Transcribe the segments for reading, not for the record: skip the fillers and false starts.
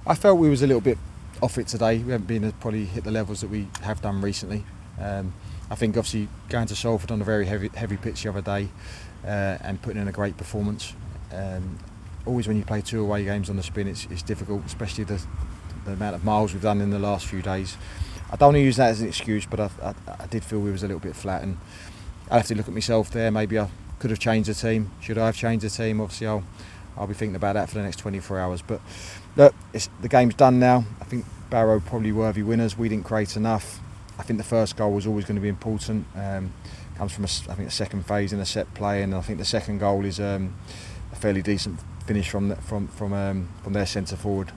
I felt we was a little bit off it today. We haven't been probably hit the levels that we have done recently. I think obviously going to Salford on a very heavy pitch the other day and putting in a great performance. Always when you play 2 away games on the spin, it's difficult, especially the amount of miles we've done in the last few days. I don't want to use that as an excuse, but I did feel we was a little bit flat, and I have to look at myself there. Maybe I could have changed the team. Should I have changed the team? Obviously, I'll be thinking about that for the next 24 hours. But look, the game's done now. I think Barrow probably worthy winners. We didn't create enough. I think the first goal was always going to be important. Comes from a second phase in a set play, and I think the second goal is a fairly decent finish from their centre forward.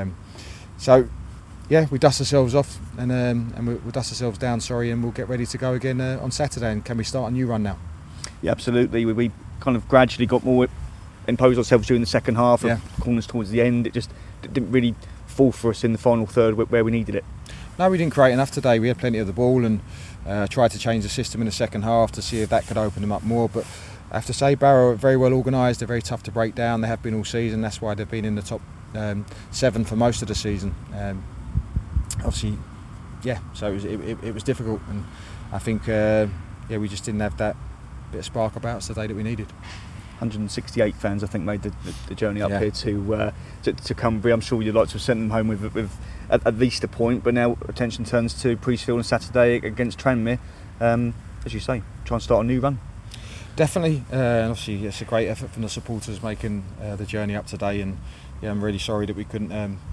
So yeah, we dust ourselves off and we'll dust ourselves down. And we'll get ready to go again on Saturday. And can we start a new run now? Yeah, absolutely. We kind of gradually got more imposed ourselves during the second half. Yeah. Corners towards the end, it just didn't really fall for us in the final third where we needed it. No, we didn't create enough today. We had plenty of the ball and tried to change the system in the second half to see if that could open them up more. But I have to say, Barrow are very well organised. They're very tough to break down. They have been all season. That's why they've been in the top 7 for most of the season. Obviously, yeah. So it was difficult, and I think we just didn't have that bit of spark about us today that we needed. 168 fans, I think, made the journey up here to Cumbria. I'm sure you'd like to have sent them home with at least a point, but now attention turns to Priestfield on Saturday against Tranmere. As you say, try and start a new run. Definitely, and obviously it's a great effort from the supporters making the journey up today, and yeah, I'm really sorry that we couldn't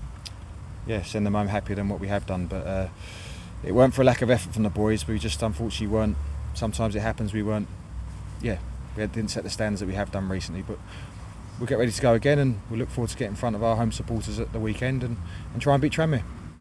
send them home happier than what we have done, but it weren't for a lack of effort from the boys. We just unfortunately weren't. Sometimes it happens. We didn't set the standards that we have done recently, but we'll get ready to go again, and we'll look forward to getting in front of our home supporters at the weekend and try and beat Tranmere.